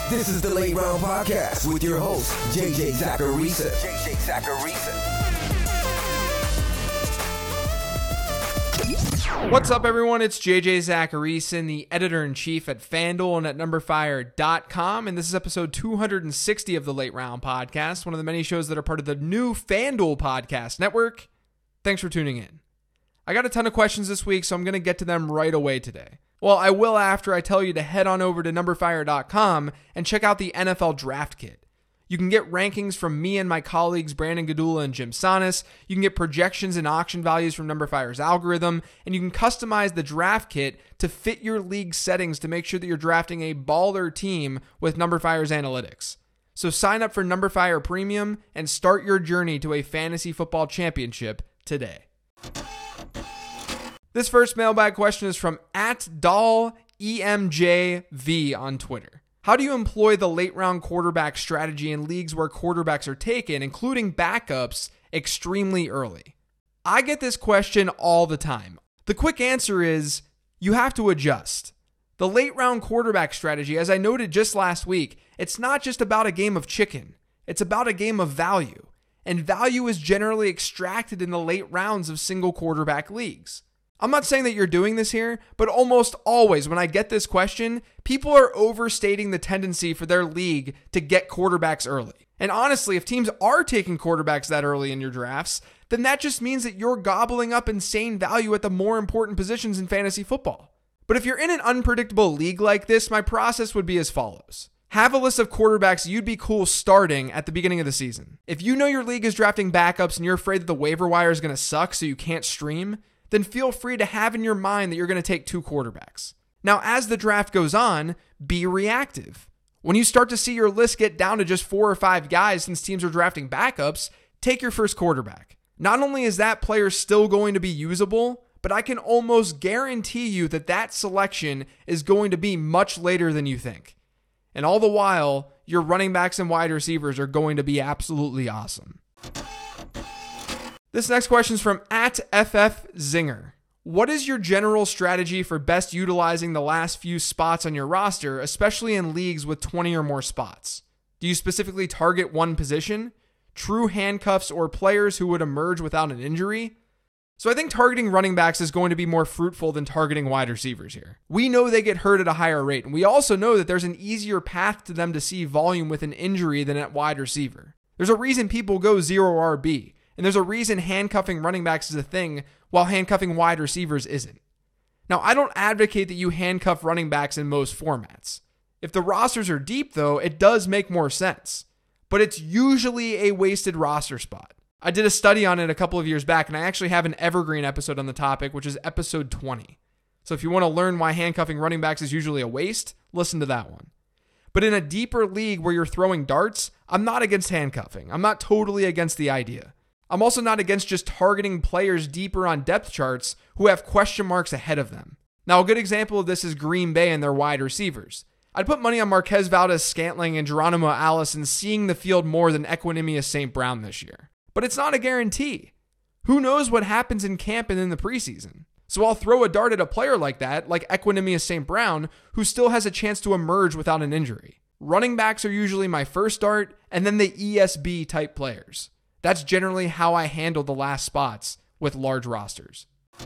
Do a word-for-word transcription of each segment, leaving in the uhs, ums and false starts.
This is the Late Round Podcast with your host, J J Zachariason. J J Zachariason. What's up, everyone? It's J J Zachariason, the editor-in-chief at FanDuel and at number fire dot com, and this is episode two hundred sixty of the Late Round Podcast, one of the many shows that are part of the new FanDuel Podcast Network. Thanks for tuning in. I got a ton of questions this week, so I'm going to get to them right away today. Well, I will after I tell you to head on over to number fire dot com and check out the N F L Draft Kit. You can get rankings from me and my colleagues Brandon Gadula and Jim Sanas. You can get projections and auction values from Numberfire's algorithm, and you can customize the draft kit to fit your league settings to make sure that you're drafting a baller team with Numberfire's analytics. So sign up for Numberfire Premium and start your journey to a fantasy football championship today. This first mailbag question is from at Doll E M J V on Twitter. How do you employ the late round quarterback strategy in leagues where quarterbacks are taken, including backups, extremely early? I get this question all the time. The quick answer is you have to adjust. The late round quarterback strategy, as I noted just last week, it's not just about a game of chicken. It's about a game of value. And value is generally extracted in the late rounds of single quarterback leagues. I'm not saying that you're doing this here, but almost always when I get this question, people are overstating the tendency for their league to get quarterbacks early. And honestly, if teams are taking quarterbacks that early in your drafts, then that just means that you're gobbling up insane value at the more important positions in fantasy football. But if you're in an unpredictable league like this, my process would be as follows. Have a list of quarterbacks you'd be cool starting at the beginning of the season. If you know your league is drafting backups and you're afraid that the waiver wire is going to suck so you can't stream, then feel free to have in your mind that you're going to take two quarterbacks. Now, as the draft goes on, be reactive. When you start to see your list get down to just four or five guys since teams are drafting backups, take your first quarterback. Not only is that player still going to be usable, but I can almost guarantee you that that selection is going to be much later than you think. And all the while, your running backs and wide receivers are going to be absolutely awesome. This next question is from at F F Zinger. What is your general strategy for best utilizing the last few spots on your roster, especially in leagues with twenty or more spots? Do you specifically target one position, true handcuffs, or players who would emerge without an injury? So I think targeting running backs is going to be more fruitful than targeting wide receivers here. We know they get hurt at a higher rate, and we also know that there's an easier path to them to see volume with an injury than at wide receiver. There's a reason people go zero R B. And there's a reason handcuffing running backs is a thing while handcuffing wide receivers isn't. Now, I don't advocate that you handcuff running backs in most formats. If the rosters are deep, though, it does make more sense. But it's usually a wasted roster spot. I did a study on it a couple of years back, and I actually have an evergreen episode on the topic, which is episode twenty. So if you want to learn why handcuffing running backs is usually a waste, listen to that one. But in a deeper league where you're throwing darts, I'm not against handcuffing. I'm not totally against the idea. I'm also not against just targeting players deeper on depth charts who have question marks ahead of them. Now, a good example of this is Green Bay and their wide receivers. I'd put money on Marquez Valdes-Scantling and Geronimo Allison seeing the field more than Equanimeous Saint Brown this year. But it's not a guarantee. Who knows what happens in camp and in the preseason? So I'll throw a dart at a player like that, like Equanimeous Saint Brown, who still has a chance to emerge without an injury. Running backs are usually my first dart, and then the E S B type players. That's generally how I handle the last spots with large rosters.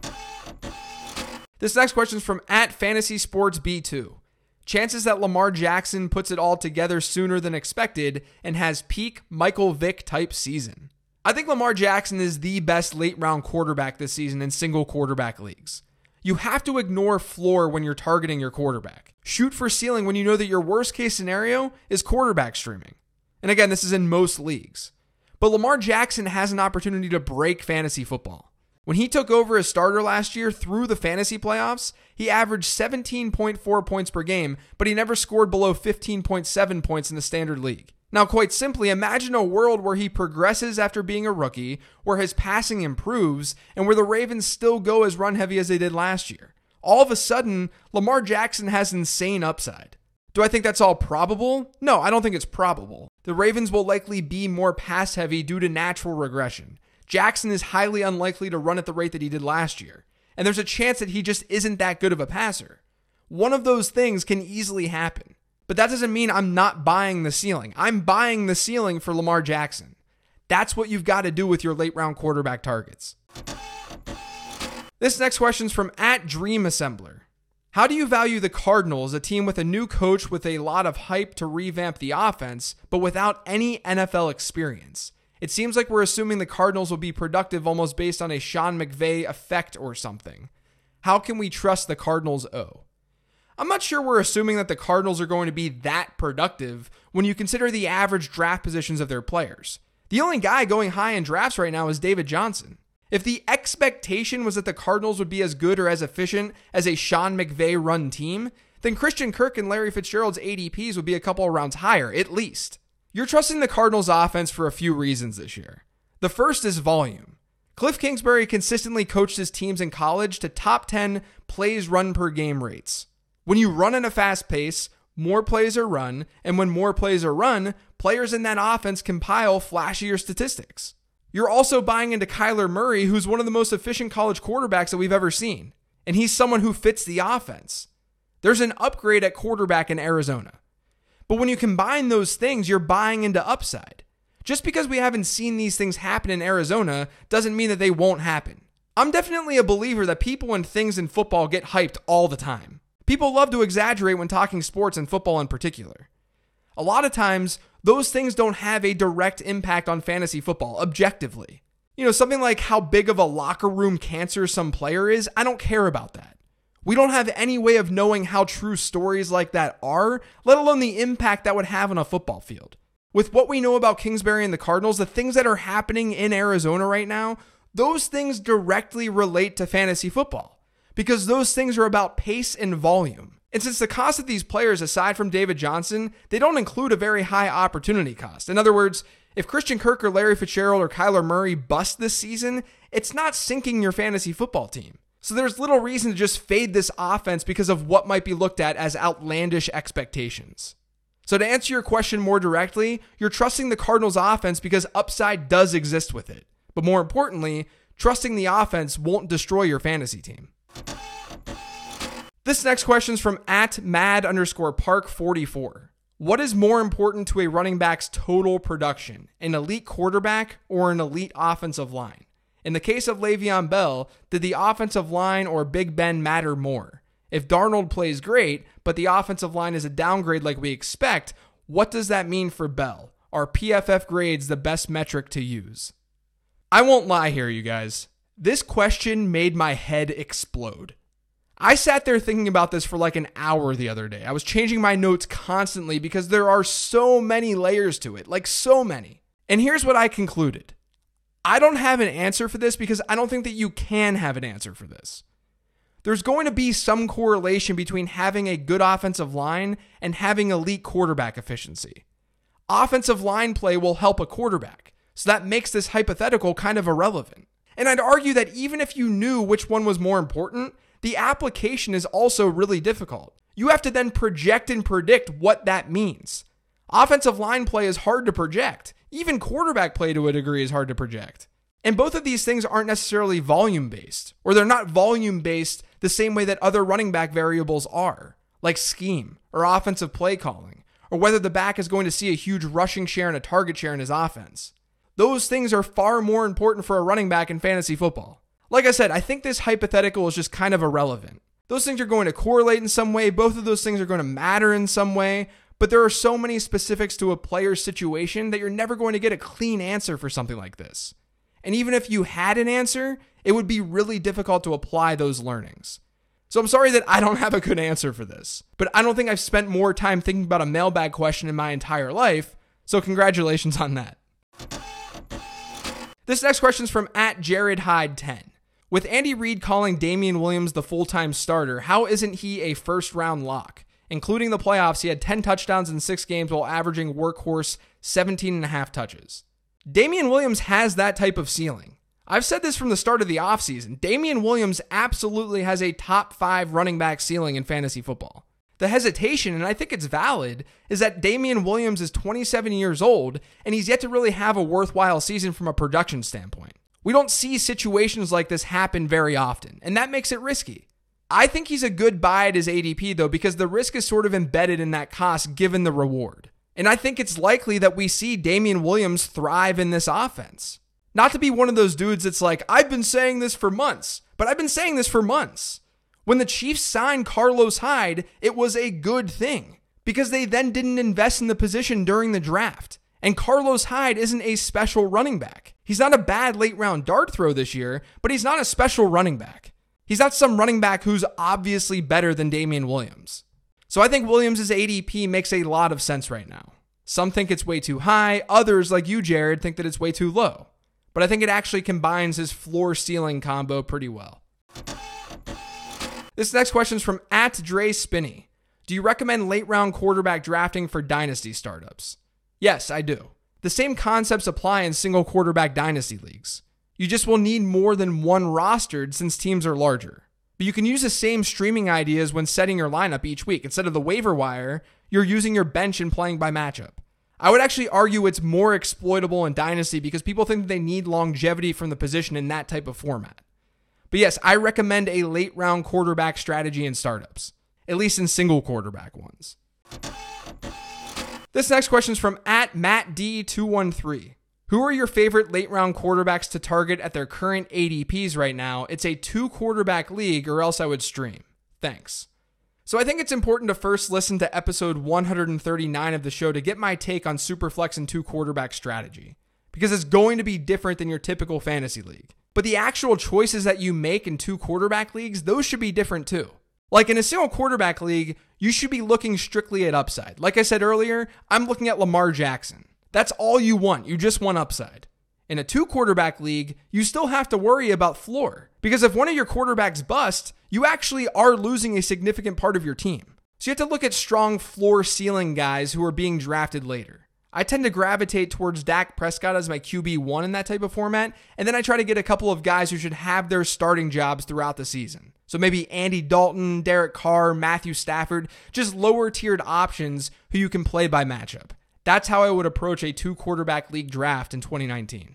This next question is from at Fantasy Sports B two. Chances that Lamar Jackson puts it all together sooner than expected and has peak Michael Vick type season. I think Lamar Jackson is the best late round quarterback this season in single quarterback leagues. You have to ignore floor when you're targeting your quarterback. Shoot for ceiling when you know that your worst case scenario is quarterback streaming. And again, this is in most leagues. But Lamar Jackson has an opportunity to break fantasy football. When he took over as starter last year through the fantasy playoffs, he averaged seventeen point four points per game, but he never scored below fifteen point seven points in the standard league. Now, quite simply, imagine a world where he progresses after being a rookie, where his passing improves, and where the Ravens still go as run-heavy as they did last year. All of a sudden, Lamar Jackson has insane upside. Do I think that's all probable? No, I don't think it's probable. The Ravens will likely be more pass-heavy due to natural regression. Jackson is highly unlikely to run at the rate that he did last year, and there's a chance that he just isn't that good of a passer. One of those things can easily happen. But that doesn't mean I'm not buying the ceiling. I'm buying the ceiling for Lamar Jackson. That's what you've got to do with your late round quarterback targets. This next question is from at Dream Assembler. How do you value the Cardinals, a team with a new coach with a lot of hype to revamp the offense, but without any N F L experience? It seems like we're assuming the Cardinals will be productive almost based on a Sean McVay effect or something. How can we trust the Cardinals O? I'm not sure we're assuming that the Cardinals are going to be that productive when you consider the average draft positions of their players. The only guy going high in drafts right now is David Johnson. If the expectation was that the Cardinals would be as good or as efficient as a Sean McVay-run team, then Christian Kirk and Larry Fitzgerald's A D Ps would be a couple of rounds higher, at least. You're trusting the Cardinals' offense for a few reasons this year. The first is volume. Cliff Kingsbury consistently coached his teams in college to top ten plays run per game rates. When you run at a fast pace, more plays are run, and when more plays are run, players in that offense compile flashier statistics. You're also buying into Kyler Murray, who's one of the most efficient college quarterbacks that we've ever seen. And he's someone who fits the offense. There's an upgrade at quarterback in Arizona. But when you combine those things, you're buying into upside. Just because we haven't seen these things happen in Arizona doesn't mean that they won't happen. I'm definitely a believer that people and things in football get hyped all the time. People love to exaggerate when talking sports and football in particular. A lot of times, those things don't have a direct impact on fantasy football, objectively. You know, something like how big of a locker room cancer some player is, I don't care about that. We don't have any way of knowing how true stories like that are, let alone the impact that would have on a football field. With what we know about Kingsbury and the Cardinals, the things that are happening in Arizona right now, those things directly relate to fantasy football, because those things are about pace and volume. And since the cost of these players, aside from David Johnson, they don't include a very high opportunity cost. In other words, if Christian Kirk or Larry Fitzgerald or Kyler Murray bust this season, it's not sinking your fantasy football team. So there's little reason to just fade this offense because of what might be looked at as outlandish expectations. So to answer your question more directly, you're trusting the Cardinals offense because upside does exist with it. But more importantly, trusting the offense won't destroy your fantasy team. This next question is from at mad underscore park 44. What is more important to a running back's total production, an elite quarterback or an elite offensive line? In the case of Le'Veon Bell, did the offensive line or Big Ben matter more? If Darnold plays great, but the offensive line is a downgrade like we expect, what does that mean for Bell? Are P F F grades the best metric to use? I won't lie here, you guys. This question made my head explode. I sat there thinking about this for like an hour the other day. I was changing my notes constantly because there are so many layers to it, like so many. And here's what I concluded. I don't have an answer for this because I don't think that you can have an answer for this. There's going to be some correlation between having a good offensive line and having elite quarterback efficiency. Offensive line play will help a quarterback, so that makes this hypothetical kind of irrelevant. And I'd argue that even if you knew which one was more important, the application is also really difficult. You have to then project and predict what that means. Offensive line play is hard to project. Even quarterback play to a degree is hard to project. And both of these things aren't necessarily volume-based, or they're not volume-based the same way that other running back variables are, like scheme or offensive play calling, or whether the back is going to see a huge rushing share and a target share in his offense. Those things are far more important for a running back in fantasy football. Like I said, I think this hypothetical is just kind of irrelevant. Those things are going to correlate in some way. Both of those things are going to matter in some way. But there are so many specifics to a player's situation that you're never going to get a clean answer for something like this. And even if you had an answer, it would be really difficult to apply those learnings. So I'm sorry that I don't have a good answer for this. But I don't think I've spent more time thinking about a mailbag question in my entire life. So congratulations on that. This next question is from at Jared Hyde ten. With Andy Reid calling Damian Williams the full-time starter, how isn't he a first-round lock? Including the playoffs, he had ten touchdowns in six games while averaging workhorse seventeen and a half touches. Damian Williams has that type of ceiling. I've said this from the start of the offseason. Damian Williams absolutely has a top five running back ceiling in fantasy football. The hesitation, and I think it's valid, is that Damian Williams is twenty-seven years old, and he's yet to really have a worthwhile season from a production standpoint. We don't see situations like this happen very often, and that makes it risky. I think he's a good buy at his A D P though, because the risk is sort of embedded in that cost given the reward. And I think it's likely that we see Damian Williams thrive in this offense. Not to be one of those dudes that's like, I've been saying this for months, but I've been saying this for months. When the Chiefs signed Carlos Hyde, it was a good thing because they then didn't invest in the position during the draft. And Carlos Hyde isn't a special running back. He's not a bad late round dart throw this year, but he's not a special running back. He's not some running back who's obviously better than Damian Williams. So I think Williams' A D P makes a lot of sense right now. Some think it's way too high. Others, like you, Jared, think that it's way too low. But I think it actually combines his floor-ceiling combo pretty well. This next question is from at Dre Spinney. Do you recommend late-round quarterback drafting for dynasty startups? Yes, I do. The same concepts apply in single quarterback dynasty leagues. You just will need more than one rostered since teams are larger. But you can use the same streaming ideas when setting your lineup each week. Instead of the waiver wire, you're using your bench and playing by matchup. I would actually argue it's more exploitable in Dynasty because people think that they need longevity from the position in that type of format. But yes, I recommend a late round quarterback strategy in startups, at least in single quarterback ones. This next question is from at Matt D two one three. Who are your favorite late round quarterbacks to target at their current A D Ps right now? It's a two quarterback league or else I would stream. Thanks. So I think it's important to first listen to episode one thirty-nine of the show to get my take on Superflex and two quarterback strategy, because it's going to be different than your typical fantasy league. But the actual choices that you make in two quarterback leagues, those should be different too. Like in a single quarterback league, you should be looking strictly at upside. Like I said earlier, I'm looking at Lamar Jackson. That's all you want. You just want upside. In a two quarterback league, you still have to worry about floor, because if one of your quarterbacks bust, you actually are losing a significant part of your team. So you have to look at strong floor ceiling guys who are being drafted later. I tend to gravitate towards Dak Prescott as my Q B one in that type of format, and then I try to get a couple of guys who should have their starting jobs throughout the season. So maybe Andy Dalton, Derek Carr, Matthew Stafford, just lower tiered options who you can play by matchup. That's how I would approach a two quarterback league draft in twenty nineteen.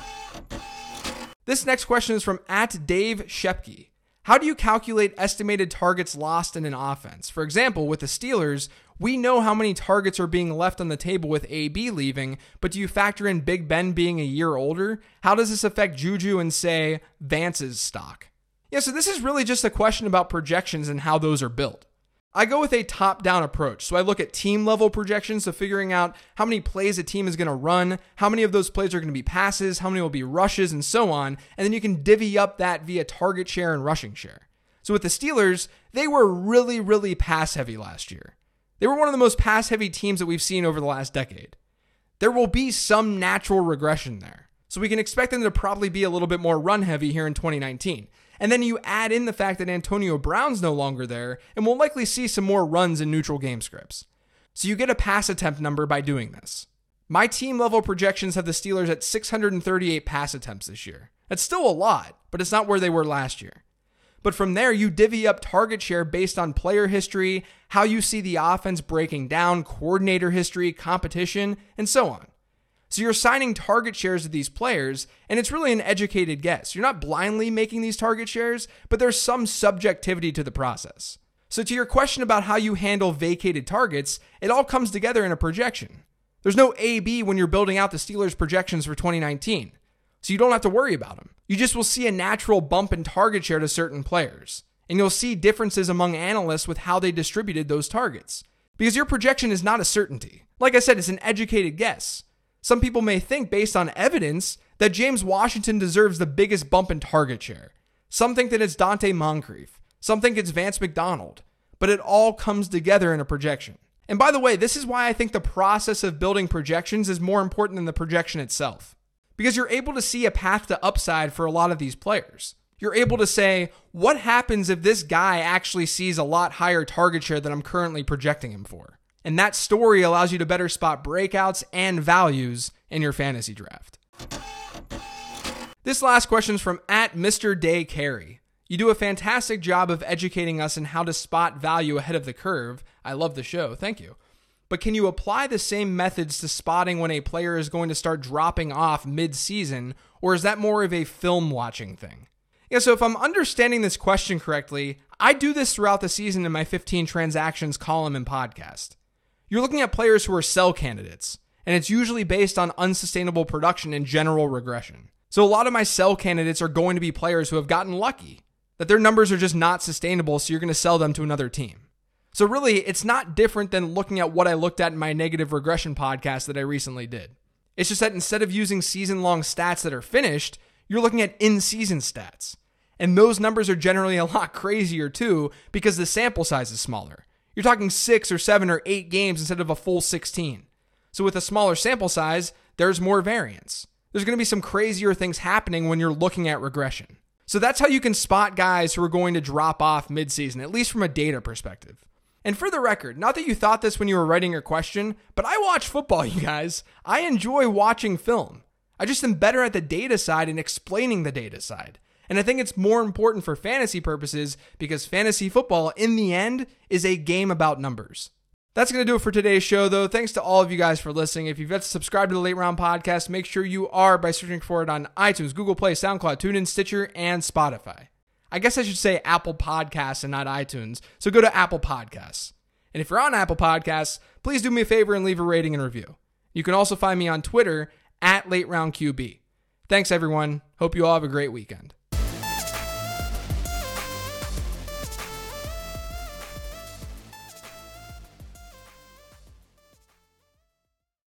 This next question is from at Dave Shepke. How do you calculate estimated targets lost in an offense? For example, with the Steelers, we know how many targets are being left on the table with A B leaving, but do you factor in Big Ben being a year older? How does this affect Juju and, say, Vance's stock? Yeah, so this is really just a question about projections and how those are built. I go with a top-down approach. So I look at team-level projections, so figuring out how many plays a team is going to run, how many of those plays are going to be passes, how many will be rushes, and so on. And then you can divvy up that via target share and rushing share. So with the Steelers, they were really, really pass-heavy last year. They were one of the most pass-heavy teams that we've seen over the last decade. There will be some natural regression there. So we can expect them to probably be a little bit more run-heavy here in twenty nineteen. And then you add in the fact that Antonio Brown's no longer there, and we'll likely see some more runs in neutral game scripts. So you get a pass attempt number by doing this. My team level projections have the Steelers at six hundred thirty-eight pass attempts this year. That's still a lot, but it's not where they were last year. But from there, you divvy up target share based on player history, how you see the offense breaking down, coordinator history, competition, and so on. So you're assigning target shares to these players, and it's really an educated guess. You're not blindly making these target shares, but there's some subjectivity to the process. So to your question about how you handle vacated targets, it all comes together in a projection. There's no A B when you're building out the Steelers' projections for twenty nineteen, so you don't have to worry about them. You just will see a natural bump in target share to certain players, and you'll see differences among analysts with how they distributed those targets. Because your projection is not a certainty. Like I said, it's an educated guess. Some people may think, based on evidence, that James Washington deserves the biggest bump in target share. Some think that it's Dante Moncrief. Some think it's Vance McDonald. But it all comes together in a projection. And by the way, this is why I think the process of building projections is more important than the projection itself. Because you're able to see a path to upside for a lot of these players. You're able to say, what happens if this guy actually sees a lot higher target share than I'm currently projecting him for? And that story allows you to better spot breakouts and values in your fantasy draft. This last question is from at Mister Day Carey. You do a fantastic job of educating us in how to spot value ahead of the curve. I love the show. Thank you. But can you apply the same methods to spotting when a player is going to start dropping off mid-season, or is that more of a film watching thing? Yeah, so if I'm understanding this question correctly, I do this throughout the season in my fifteen transactions column and podcast. You're looking at players who are sell candidates, and it's usually based on unsustainable production and general regression. So a lot of my sell candidates are going to be players who have gotten lucky, that their numbers are just not sustainable, so you're going to sell them to another team. So really, it's not different than looking at what I looked at in my negative regression podcast that I recently did. It's just that instead of using season-long stats that are finished, you're looking at in-season stats. And those numbers are generally a lot crazier too because the sample size is smaller. You're talking six or seven or eight games instead of a full sixteen. So with a smaller sample size, there's more variance. There's going to be some crazier things happening when you're looking at regression. So that's how you can spot guys who are going to drop off midseason, at least from a data perspective. And for the record, not that you thought this when you were writing your question, but I watch football, you guys. I enjoy watching film. I just am better at the data side and explaining the data side. And I think it's more important for fantasy purposes because fantasy football, in the end, is a game about numbers. That's going to do it for today's show, though. Thanks to all of you guys for listening. If you've yet to subscribe to the Late Round Podcast, make sure you are by searching for it on iTunes, Google Play, SoundCloud, TuneIn, Stitcher, and Spotify. I guess I should say Apple Podcasts and not iTunes, so go to Apple Podcasts. And if you're on Apple Podcasts, please do me a favor and leave a rating and review. You can also find me on Twitter at Late Round Q B. Thanks, everyone. Hope you all have a great weekend.